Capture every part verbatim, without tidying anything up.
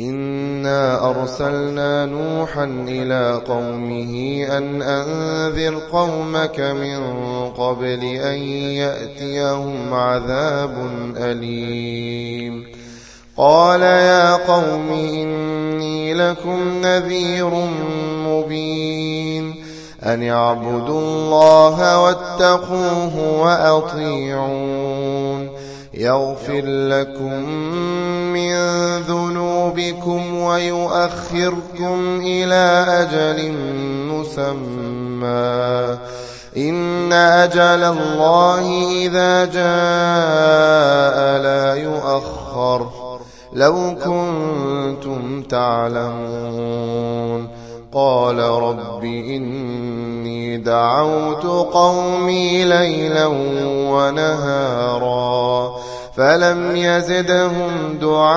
إنا أرسلنا نوحا إلى قومه أن أنذر قومك من قبل أن يأتيهم عذاب أليم قال يا قوم إني لكم نذير مبين أن اعبدوا الله واتقوه وأطيعون يغفر لكم من ذنوبكم ويؤخركم إلى أجل مسمى إن أجل الله إذا جاء لا يؤخر لو كنتم تعلمون قال رب إني دعوت قومي ليلا ونهارا فلم يزدهم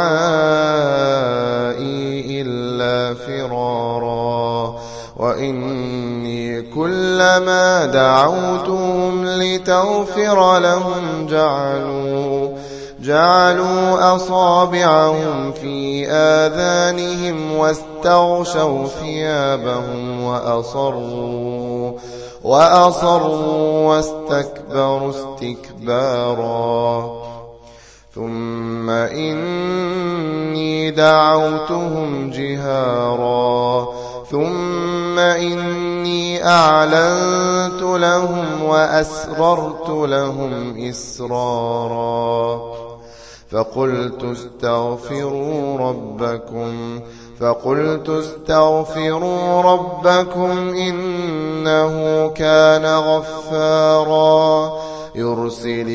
دعائي إلا فرارا وإني كلما دعوتهم لتغفر لهم جعلوا جعلوا أصابعهم في آذانهم واستغشوا ثيابهم وأصروا وأصروا واستكبروا استكبارا ثم إني دعوتهم جهارا ثم إني أعلنت لهم وأسررت لهم إسرارا فقلت استغفروا ربكم فقلت استغفروا ربكم إنه كان غفارا يرسل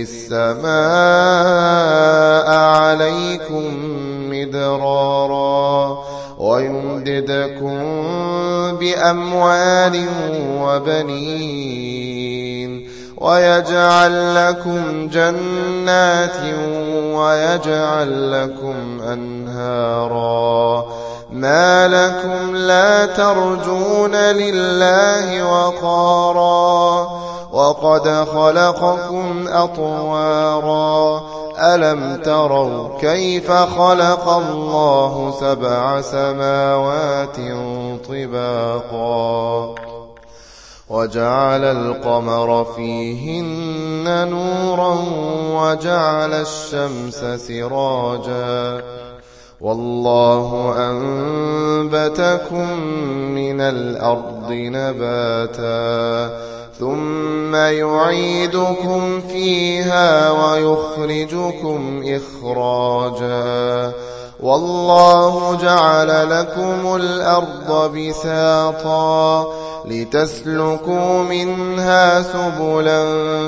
السماء عليكم مدرارا ويمددكم بأموال وبنين ويجعل لكم جنات ويجعل لكم أنهارا ما لكم لا ترجون لله وقارا وقد خلقكم أطوارا ألم تروا كيف خلق الله سبع سماوات طباقا وجعل القمر فيهن نورا وجعل الشمس سراجا والله أنبتكم من الأرض نباتا ثم يعيدكم فيها ويخرجكم إخراجا والله جعل لكم الأرض بساطا لتسلكوا منها سبلا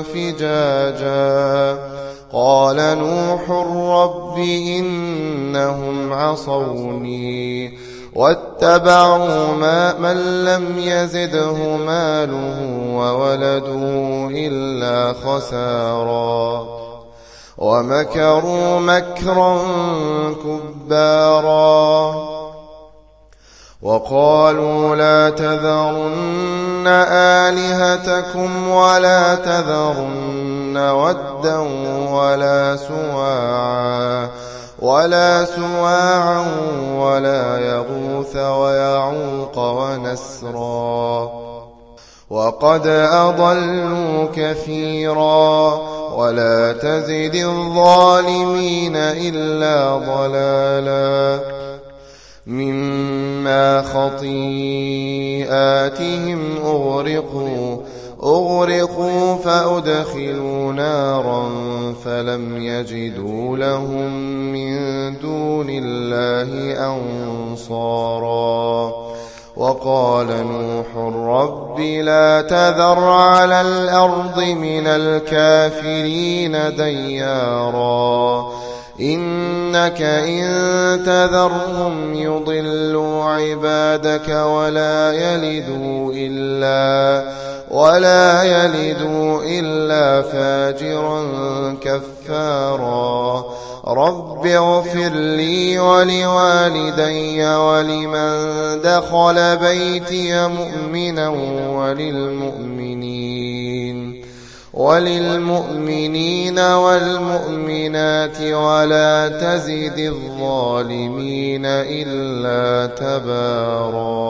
فجاجا قال نوح رب إنهم عصوني واتبعوا ما من لم يزده ماله وولده إلا خسارا ومكروا مكرا كبارا وقالوا لا تذرن آلهتكم ولا تذرن ودا ولا سواعا ولا سواعا ولا يغوث ويعوق ونسرا وقد أضلوا كثيرا ولا تزد الظالمين إلا ضلالا مما خطيئاتهم أغرقوا أغرقوا فأدخلوا نارا فلم يجدوا لهم من دون الله أنصارا وقال نوح رب لا تذر على الأرض من الكافرين ديارا إنك إن تذرهم يضلوا عبادك ولا يلدوا إلا ولا يلدوا إلا فاجرا كفارا رب اغفر لي ولوالدي ولمن دخل بيتي مؤمنا وللمؤمنين وللمؤمنين والمؤمنات ولا تزد الظالمين إلا تبارا